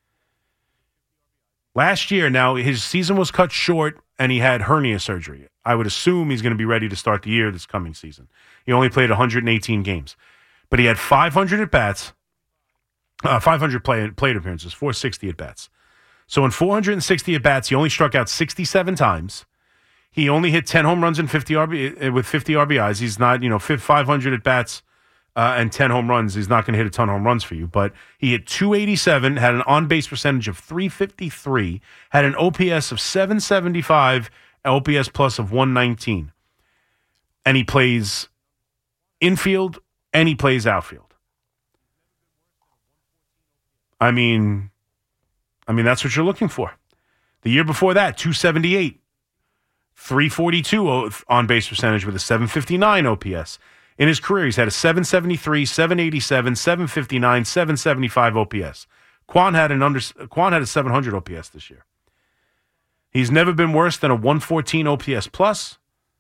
Last year, now, his season was cut short, and he had hernia surgery. I would assume he's going to be ready to start the year this coming season. He only played 118 games. But he had 500 at-bats, 500 plate appearances, 460 at-bats. So in 460 at-bats, he only struck out 67 times. He only hit 10 home runs and 50 RBIs. He's not, 500 at-bats and 10 home runs. He's not going to hit a ton of home runs for you. But he hit 287, had an on-base percentage of 353, had an OPS of 775, OPS plus of 119. And he plays infield and he plays outfield. I mean, that's what you're looking for. The year before that, 278, 342 on-base percentage with a 759 OPS. In his career, he's had a 773, 787, 759, 775 OPS. Kwan had a 700 OPS this year. He's never been worse than a 114 OPS plus.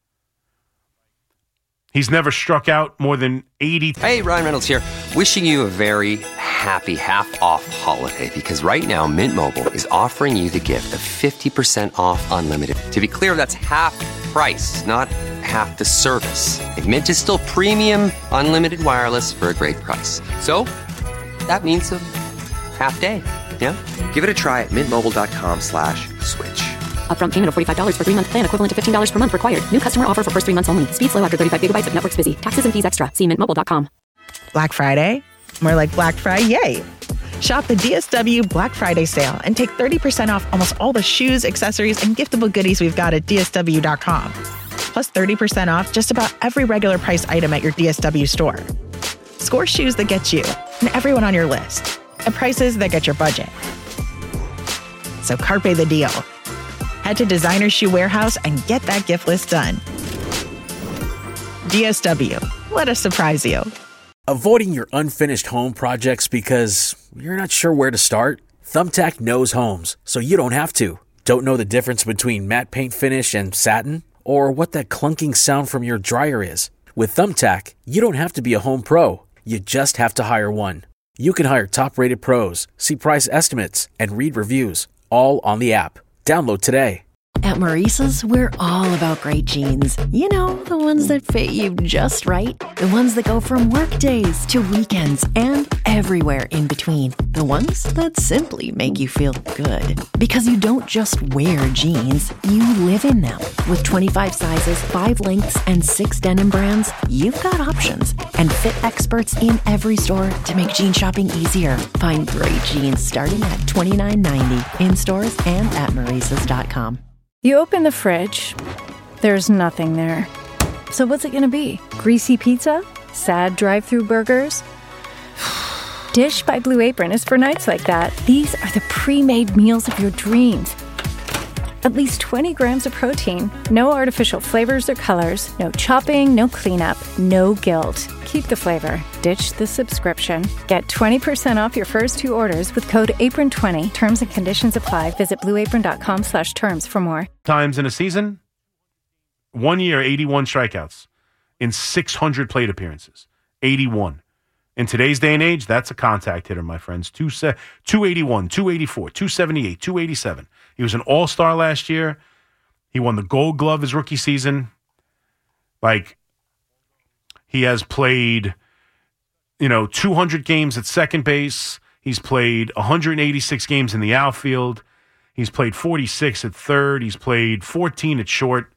He's never struck out more than 80. Hey, Ryan Reynolds here. Wishing you a very happy half-off holiday, because right now Mint Mobile is offering you the gift of 50% off unlimited. To be clear, that's half price, not half the service. And Mint is still premium unlimited wireless for a great price. So that means a half day. Yeah? Give it a try at mintmobile.com/switch. Upfront payment of $45 for 3-month plan, equivalent to $15 per month required. New customer offer for first 3 months only. Speed slow after 35 gigabytes if network's busy. Taxes and fees extra. See mintmobile.com. Black Friday? More like Black Friday, yay! Shop the DSW Black Friday sale and take 30% off almost all the shoes, accessories, and giftable goodies we've got at DSW.com. Plus 30% off just about every regular price item at your DSW store. Score shoes that get you and everyone on your list at prices that get your budget. So carpe the deal. Head to Designer Shoe Warehouse and get that gift list done. DSW. Let us surprise you. Avoiding your unfinished home projects because you're not sure where to start? Thumbtack knows homes, so you don't have to. Don't know the difference between matte paint finish and satin? Or what that clunking sound from your dryer is? With Thumbtack, you don't have to be a home pro. You just have to hire one. You can hire top-rated pros, see price estimates, and read reviews, all on the app. Download today. At Maurice's, we're all about great jeans. You know, the ones that fit you just right. The ones that go from work days to weekends and everywhere in between. The ones that simply make you feel good. Because you don't just wear jeans, you live in them. With 25 sizes, 5 lengths, and 6 denim brands, you've got options. And fit experts in every store to make jean shopping easier. Find great jeans starting at $29.90 in stores and at Maurice's.com. You open the fridge, there's nothing there. So what's it gonna be? Greasy pizza? Sad drive-through burgers? Dish by Blue Apron is for nights like that. These are the pre-made meals of your dreams. At least 20 grams of protein, no artificial flavors or colors, no chopping, no cleanup, no guilt. Keep the flavor. Ditch the subscription. Get 20% off your first 2 orders with code APRON20. Terms and conditions apply. Visit blueapron.com/terms for more. Times in a season, 1 year, 81 strikeouts in 600 plate appearances. 81. In today's day and age, that's a contact hitter, my friends. 281, 284, 278, 287. He was an all-star last year. He won the Gold Glove his rookie season. He has played, 200 games at second base. He's played 186 games in the outfield. He's played 46 at third. He's played 14 at short.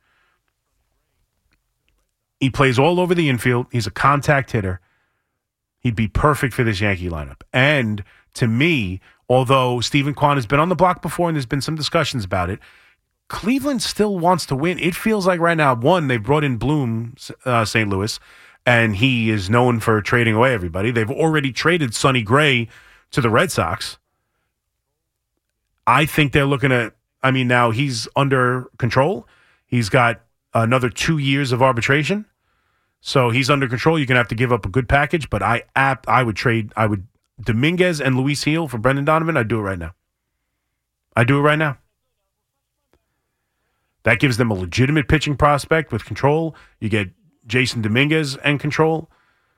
He plays all over the infield. He's a contact hitter. He'd be perfect for this Yankee lineup. And to me, although Stephen Kwan has been on the block before and there's been some discussions about it, Cleveland still wants to win. It feels like right now, one, they've brought in Bloom, St. Louis, and he is known for trading away everybody. They've already traded Sonny Gray to the Red Sox. I think they're looking at, now he's under control. He's got another 2 years of arbitration. So he's under control. You're going to have to give up a good package, but I would trade Dominguez and Luis Gil for Brendan Donovan. I'd do it right now. That gives them a legitimate pitching prospect with control. You get Jason Dominguez and control.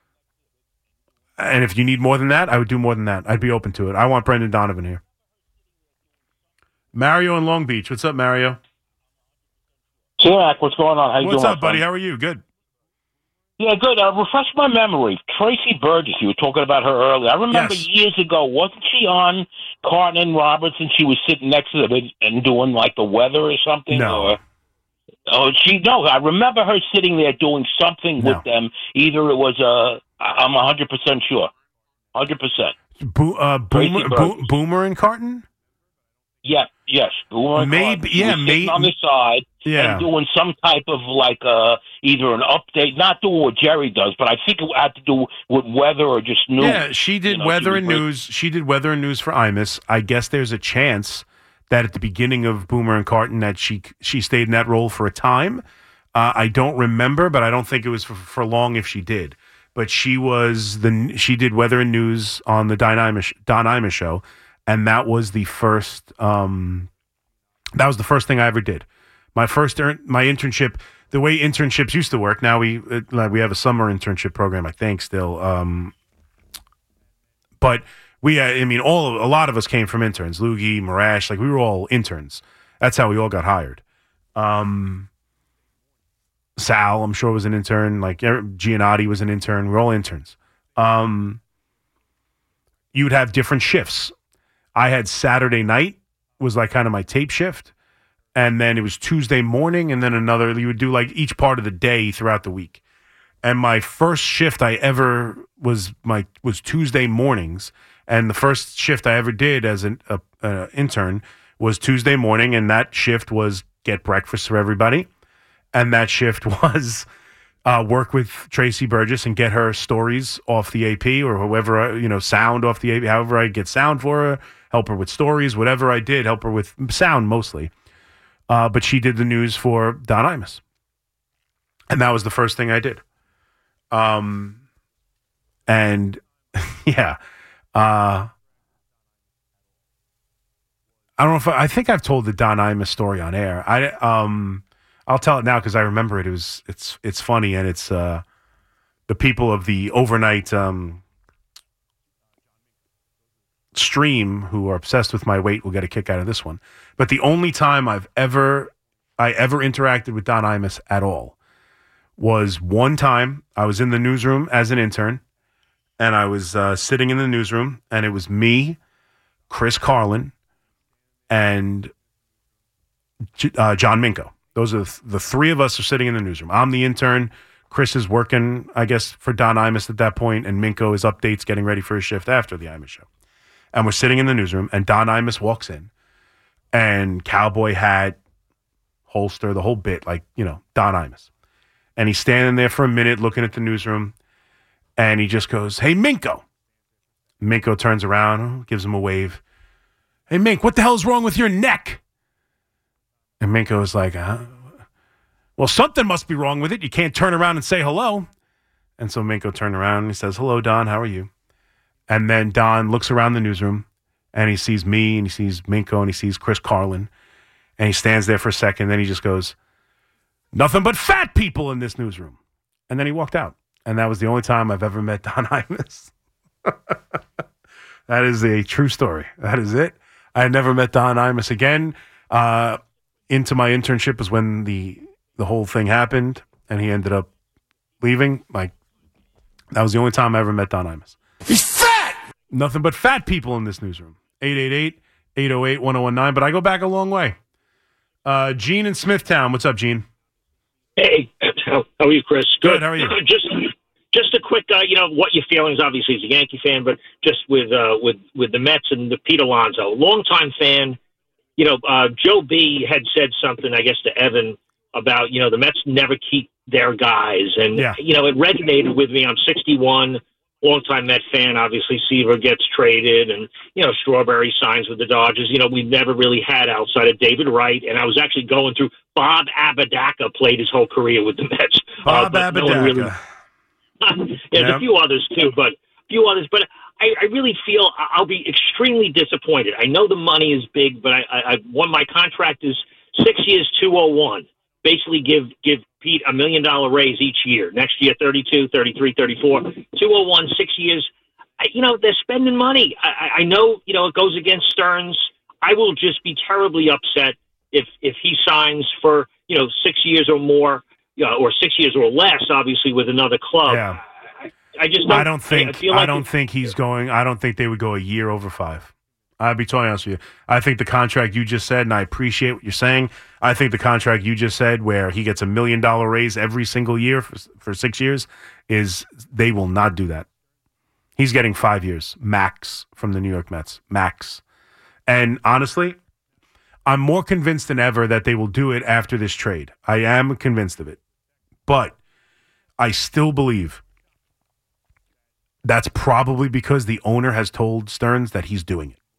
And if you need more than that, I would do more than that. I'd be open to it. I want Brendan Donovan here. Mario in Long Beach. What's up, Mario? Jack, what's going on? How you doing? What's up, buddy? How are you? Good. Yeah, good. Refresh my memory. Tracy Burgess, you were talking about her earlier. I remember years ago, wasn't she on Carton and Roberts and she was sitting next to them and doing like the weather or something? No. I remember her sitting there doing something with them. Either it was, I'm 100% sure. 100%. Boomer and Carton? Yeah, yes. Boomer and maybe, Carton. Sitting on the side. And doing some type of either an update, not doing what Jerry does, but I think it had to do with weather or just news. Yeah, she did weather and news. She did weather and news for Imus. I guess there's a chance that at the beginning of Boomer and Carton that she stayed in that role for a time. I don't remember, but I don't think it was for long if she did. But she did weather and news on the Don Imus show, and that was the first. That was the first thing I ever did. My internship, the way internships used to work. Now we have a summer internship program, I think, still. But a lot of us came from interns. Loogie, Marash, we were all interns. That's how we all got hired. Sal, I'm sure, was an intern. Giannotti was an intern. We're all interns. You'd have different shifts. I had Saturday night was kind of my tape shift. And then it was Tuesday morning, and then another. You would do each part of the day throughout the week. And my first shift I ever was Tuesday mornings, and the first shift I ever did as an intern was Tuesday morning, and that shift was get breakfast for everybody, and that shift was work with Tracy Burgess and get her stories off the AP or whoever sound off the AP. However I get sound for her, help her with stories, whatever I did, help her with sound mostly. But she did the news for Don Imus. And that was the first thing I did. Yeah. I don't know I think I've told the Don Imus story on air. I'll tell it now because I remember it. It's funny and it's the people of the overnight stream who are obsessed with my weight will get a kick out of this one. But the only time I ever interacted with Don Imus at all was one time I was in the newsroom as an intern, and I was sitting in the newsroom, and it was me, Chris Carlin, and John Minko. Those are the three of us are sitting in the newsroom. I'm the intern. Chris is working, I guess, for Don Imus at that point, and Minko is updates, getting ready for his shift after the Imus show. And we're sitting in the newsroom, and Don Imus walks in, and cowboy hat, holster, the whole bit, like, Don Imus. And he's standing there for a minute looking at the newsroom, and he just goes, "Hey, Minko." Minko turns around, gives him a wave. "Hey, Mink, what the hell's wrong with your neck?" And Minko is like, "Well, something must be wrong with it. You can't turn around and say hello." And so Minko turned around and he says, "Hello, Don, how are you?" And then Don looks around the newsroom and he sees me and he sees Minko and he sees Chris Carlin. And he stands there for a second. Then he just goes, "Nothing but fat people in this newsroom." And then he walked out. And that was the only time I've ever met Don Imus. That is a true story. That is it. I had never met Don Imus again. Into my internship was when the whole thing happened and he ended up leaving. Like, that was the only time I ever met Don Imus. He's fat! Nothing but fat people in this newsroom. 888-808-1019. But I go back a long way. Gene in Smithtown. What's up, Gene? Hey, how are you, Chris? Good. How are you? Just a quick, what your feelings, obviously, as a Yankee fan, but just with the Mets and the Pete Alonso. Longtime fan. Joe B had said something, I guess, to Evan about, the Mets never keep their guys. And, it resonated with me. I'm 61, longtime Met fan. Obviously, Seaver gets traded and, Strawberry signs with the Dodgers. We've never really had outside of David Wright. And I was actually going through Bob Apodaca played his whole career with the Mets. Bob Apodaca. There's a few others, too, but I really feel I'll be extremely disappointed. I know the money is big, but I my contract is 6 years, $201. Basically give Pete $1 million raise each year. Next year, 32, 33, 34, 201, 6 years. They're spending money. I know, it goes against Stearns. I will just be terribly upset if he signs for, 6 years or more, or 6 years or less, obviously, with another club. Yeah. I don't think he's going. I don't think they would go a year over 5. I'll be totally honest with you. I think the contract you just said, and I appreciate what you're saying. I think the contract you just said, where he gets $1 million raise every single year for 6 years, they will not do that. He's getting 5 years max from the New York Mets, max. And honestly, I'm more convinced than ever that they will do it after this trade. I am convinced of it, but I still believe that's probably because the owner has told Stearns that he's doing it.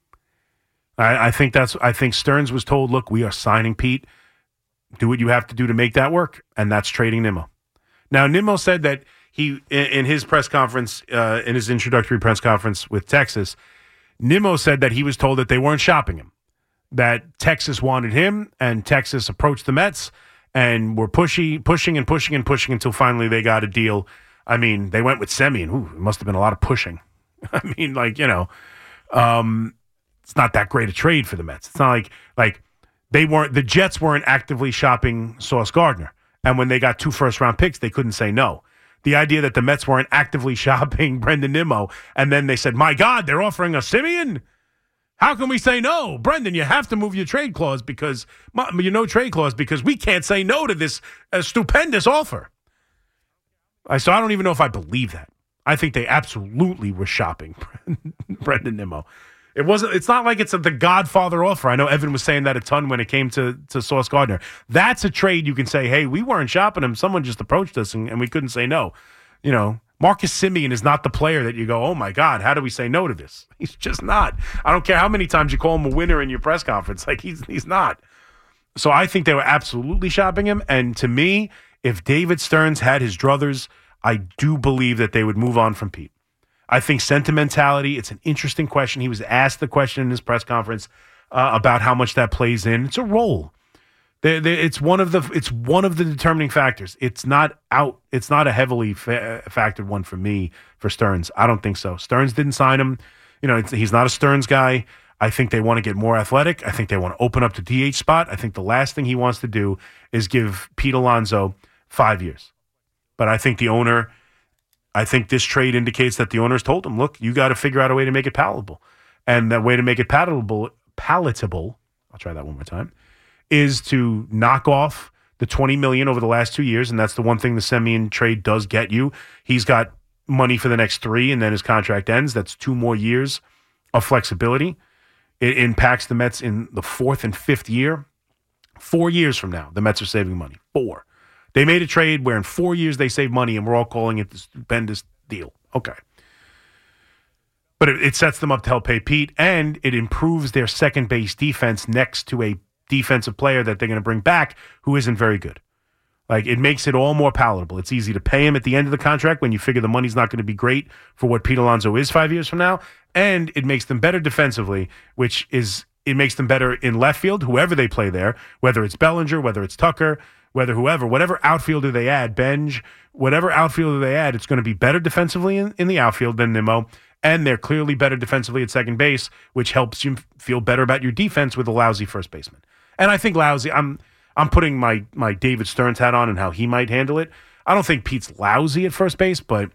I think Stearns was told, look, we are signing Pete. Do what you have to do to make that work, and that's trading Nimmo. Now, Nimmo said that he, in his press conference, in his introductory press conference with Texas, Nimmo said that he was told that they weren't shopping him, that Texas wanted him, and Texas approached the Mets and were pushing until finally they got a deal. I mean, they went with Semien. It must have been a lot of pushing. I mean, it's not that great a trade for the Mets. It's not like the Jets weren't actively shopping Sauce Gardner. And when they got 2 first-round picks, they couldn't say no. The idea that the Mets weren't actively shopping Brendan Nimmo, and then they said, my God, they're offering us Semien? How can we say no? Brendan, you have to move your trade clause because we can't say no to this stupendous offer. So I don't even know if I believe that. I think they absolutely were shopping Brendan Nimmo. It's not like it's the Godfather offer. I know Evan was saying that a ton when it came to Sauce Gardner. That's a trade you can say, hey, we weren't shopping him. Someone just approached us and we couldn't say no. Marcus Semien is not the player that you go, oh my God, how do we say no to this? He's just not. I don't care how many times you call him a winner in your press conference. Like he's not. So I think they were absolutely shopping him. And to me, if David Stearns had his druthers, I do believe that they would move on from Pete. I think sentimentality, it's an interesting question. He was asked the question in his press conference about how much that plays in. It's a role. It's one of the determining factors. It's not a heavily factored one for me for Stearns. I don't think so. Stearns didn't sign him. He's not a Stearns guy. I think they want to get more athletic. I think they want to open up the DH spot. I think the last thing he wants to do is give Pete Alonso 5 years. But I think this trade indicates that the owners told him, look, you got to figure out a way to make it palatable. And that way to make it palatable, I'll try that one more time, is to knock off the $20 million over the last 2 years, and that's the one thing the Semien trade does get you. He's got money for the next 3, and then his contract ends. That's 2 more years of flexibility. It impacts the Mets in the 4th and 5th year. 4 years from now, the Mets are saving money. 4. They made a trade where in 4 years they save money, and we're all calling it the stupendous deal. Okay. But it sets them up to help pay Pete, and it improves their second base defense next to a defensive player that they're going to bring back who isn't very good. Like, it makes it all more palatable. It's easy to pay him at the end of the contract when you figure the money's not going to be great for what Pete Alonso is 5 years from now, and it makes them better defensively, it makes them better in left field, whoever they play there, whether it's Bellinger, whether it's Tucker, whatever outfielder they add, Benj, whatever outfielder they add, it's going to be better defensively in the outfield than Nimmo. And they're clearly better defensively at second base, which helps you feel better about your defense with a lousy first baseman. And I think lousy, I'm putting my David Stearns hat on and how he might handle it. I don't think Pete's lousy at first base, but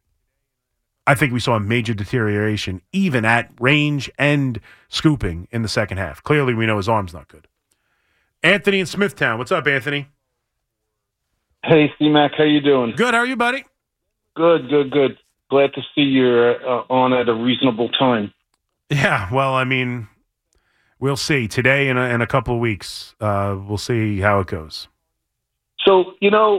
I think we saw a major deterioration even at range and scooping in the second half. Clearly, we know his arm's not good. Anthony in Smithtown. What's up, Anthony? Hey, C-Mac. How you doing? Good. How are you, buddy? Good. Glad to see you're on at a reasonable time. Yeah, well, I mean, we'll see. Today and in a couple of weeks, we'll see how it goes. So,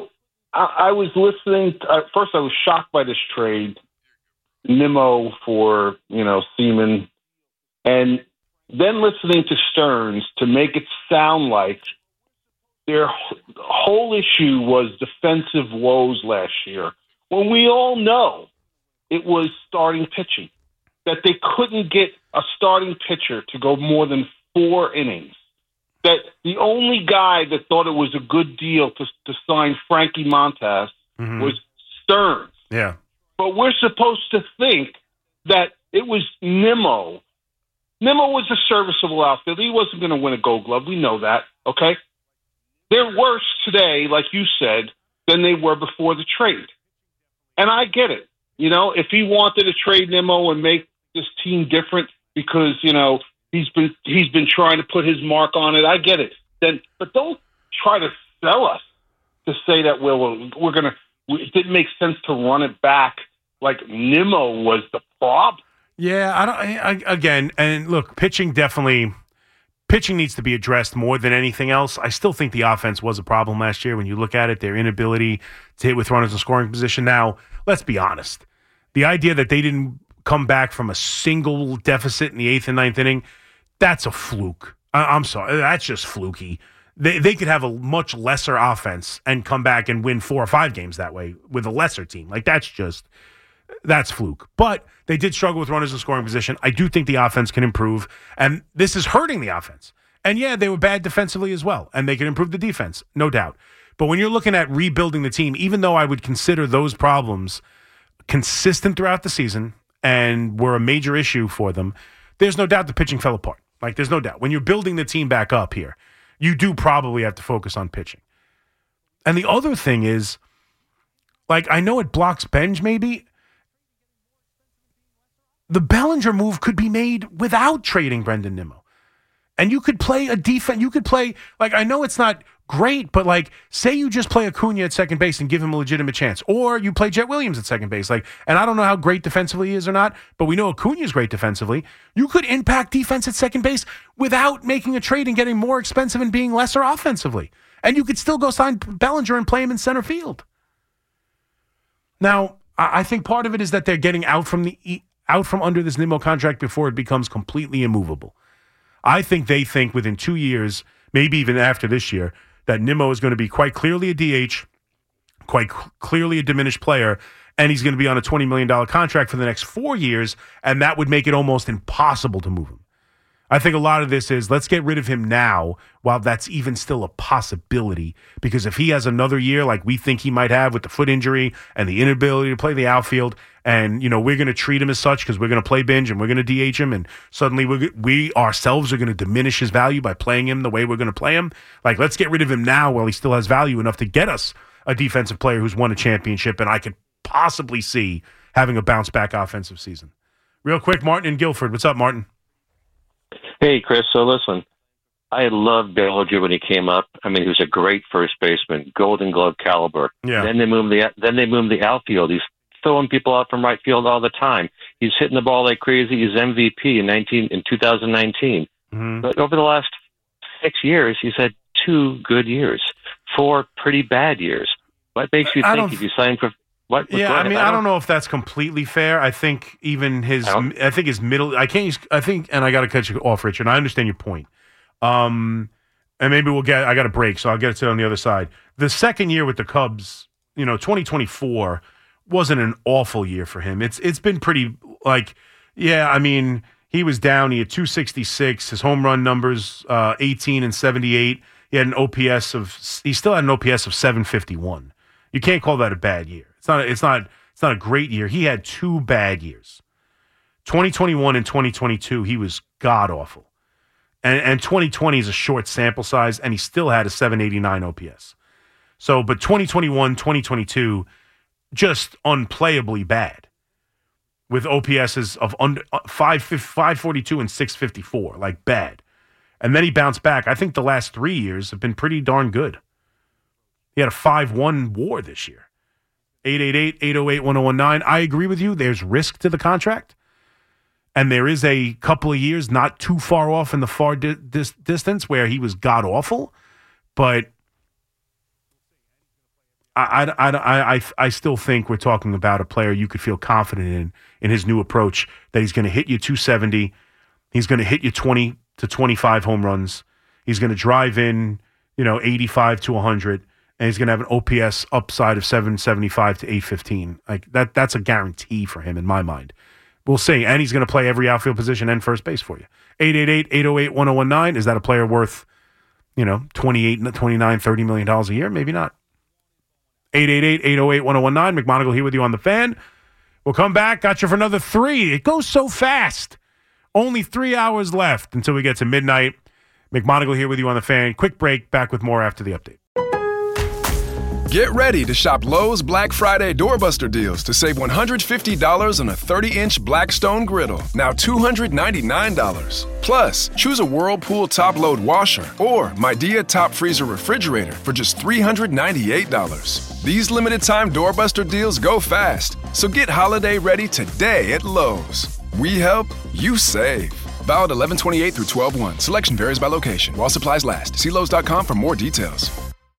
I was listening. First, I was shocked by this trade, Nimmo for, Seaman, and then listening to Stearns to make it sound like their whole issue was defensive woes last year, when we all know it was starting pitching, that they couldn't get a starting pitcher to go more than 4 innings, that the only guy that thought it was a good deal to sign Frankie Montas was Stearns. Yeah. But we're supposed to think that it was Nimmo. Nimmo was a serviceable outfielder. He wasn't going to win a Gold Glove. We know that, okay? They're worse today, like you said, than they were before the trade. And I get it. If he wanted to trade Nimmo and make this team different because, he's been trying to put his mark on it, I get it. But don't try to sell us to say that we're going to. It didn't make sense to run it back like Nimmo was the problem. Yeah, again, and look, pitching needs to be addressed more than anything else. I still think the offense was a problem last year when you look at it, their inability to hit with runners in scoring position. Now, let's be honest. The idea that they didn't come back from a single deficit in the 8th and 9th inning, that's a fluke. I'm sorry. That's just fluky. They could have a much lesser offense and come back and win 4 or 5 games that way with a lesser team. Like, that's fluke. But they did struggle with runners in scoring position. I do think the offense can improve, and this is hurting the offense. And yeah, they were bad defensively as well, and they can improve the defense, no doubt. But when you're looking at rebuilding the team, even though I would consider those problems consistent throughout the season and were a major issue for them, there's no doubt the pitching fell apart. Like, there's no doubt. When you're building the team back up here, you do probably have to focus on pitching. And the other thing is, like, I know it blocks Benj maybe. The Bellinger move could be made without trading Brendan Nimmo. And you could play a defense. You could play, like, I know it's not great, but, like, say you just play Acuna at second base and give him a legitimate chance. Or you play Jet Williams at second base. Like, and I don't know how great defensively he is or not, but we know Acuna is great defensively. You could impact defense at second base without making a trade and getting more expensive and being lesser offensively. And you could still go sign Bellinger and play him in center field. Now, I think part of it is that they're getting out from under this Nimmo contract before it becomes completely immovable. I think they think within 2 years, maybe even after this year, that Nimmo is going to be quite clearly a DH, quite clearly a diminished player, and he's going to be on a $20 million contract for the next 4 years, and that would make it almost impossible to move him. I think a lot of this is let's get rid of him now while that's even still a possibility. Because if he has another year like we think he might have with the foot injury and the inability to play the outfield, and we're going to treat him as such because we're going to play binge and we're going to DH him, and suddenly we ourselves are going to diminish his value by playing him the way we're going to play him. Like, let's get rid of him now while he still has value enough to get us a defensive player who's won a championship, and I could possibly see having a bounce back offensive season. Real quick, Martin in Guilford. What's up, Martin? Hey, Chris. So listen, I loved Bellinger when he came up. I mean, he was a great first baseman, Golden Glove caliber. Yeah. Then they moved the outfield. He's throwing people out from right field all the time. He's hitting the ball like crazy. He's MVP in 2019. Mm-hmm. But over the last 6 years, he's had 2 good years, 4 pretty bad years. What makes you think if you sign for what? Yeah, I mean, I don't know if that's completely fair. I think even his middle. I think, and I got to cut you off, Richard. I understand your point. And maybe I got a break, so I'll get to it on the other side. The second year with the Cubs, 2024 wasn't an awful year for him. It's been pretty I mean, he was down. He had 266. His home run numbers 18 and 78. He still had an OPS of 751. You can't call that a bad year. It's not a great year. He had 2 bad years. 2021 and 2022, he was god awful. And 2020 is a short sample size, and he still had a 789 OPS. So, but 2021, 2022, just unplayably bad, with OPSs of under 542 and 654, like bad. And then he bounced back. I think the last 3 years have been pretty darn good. He had a 5-1 WAR this year. 888-808-1019. I agree with you. There's risk to the contract. And there is a couple of years not too far off in the far distance where he was god-awful. But I still think we're talking about a player you could feel confident in his new approach, that he's going to hit you 270. He's going to hit you 20 to 25 home runs. He's going to drive in, 85 to 100. And he's going to have an OPS upside of 775 to 815. Like that's a guarantee for him in my mind. We'll see. And he's going to play every outfield position and first base for you. 888-808-1019. Is that a player worth, 28, 29, $30 million a year? Maybe not. 888-808-1019. McMonagle here with you on The Fan. We'll come back. Got you for another 3. It goes so fast. Only 3 hours left until we get to midnight. McMonagle here with you on The Fan. Quick break. Back with more after the update. Get ready to shop Lowe's Black Friday doorbuster deals to save $150 on a 30-inch Blackstone griddle, now $299. Plus, choose a Whirlpool top-load washer or Midea top freezer refrigerator for just $398. These limited-time doorbuster deals go fast, so get holiday ready today at Lowe's. We help, you save. Valid 11/28 through 12/1. Selection varies by location. While supplies last. See Lowe's.com for more details.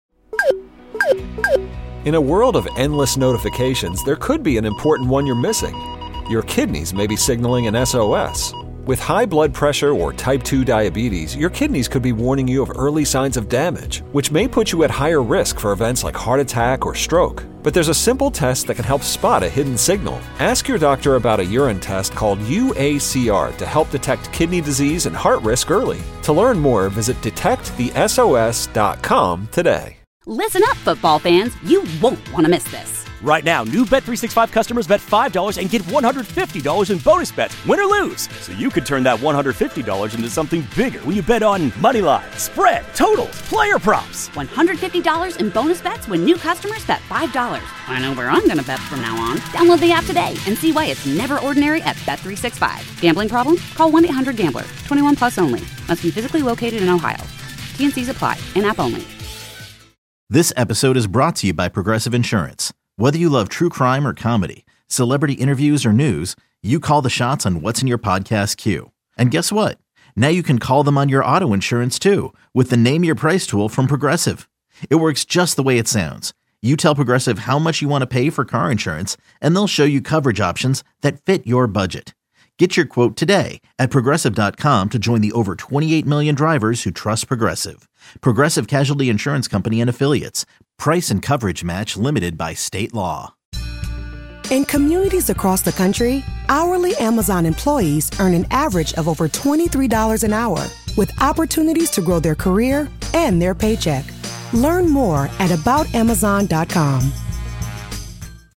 In a world of endless notifications, there could be an important one you're missing. Your kidneys may be signaling an SOS. With high blood pressure or type 2 diabetes, your kidneys could be warning you of early signs of damage, which may put you at higher risk for events like heart attack or stroke. But there's a simple test that can help spot a hidden signal. Ask your doctor about a urine test called UACR to help detect kidney disease and heart risk early. To learn more, visit detectthesos.com today. Listen up, football fans. You won't want to miss this. Right now, new Bet365 customers bet $5 and get $150 in bonus bets, win or lose. So you could turn that $150 into something bigger when you bet on money line, spread, totals, player props. $150 in bonus bets when new customers bet $5. I know where I'm going to bet from now on. Download the app today and see why it's never ordinary at Bet365. Gambling problem? Call 1-800-GAMBLER. 21 plus only. Must be physically located in Ohio. T&Cs apply. In-app only. This episode is brought to you by Progressive Insurance. Whether you love true crime or comedy, celebrity interviews or news, you call the shots on what's in your podcast queue. And guess what? Now you can call them on your auto insurance too with the Name Your Price tool from Progressive. It works just the way it sounds. You tell Progressive how much you want to pay for car insurance, and they'll show you coverage options that fit your budget. Get your quote today at Progressive.com to join the over 28 million drivers who trust Progressive. Progressive Casualty Insurance Company and Affiliates. Price and coverage match limited by state law. In communities across the country, hourly Amazon employees earn an average of over $23 an hour, with opportunities to grow their career and their paycheck. Learn more at aboutamazon.com.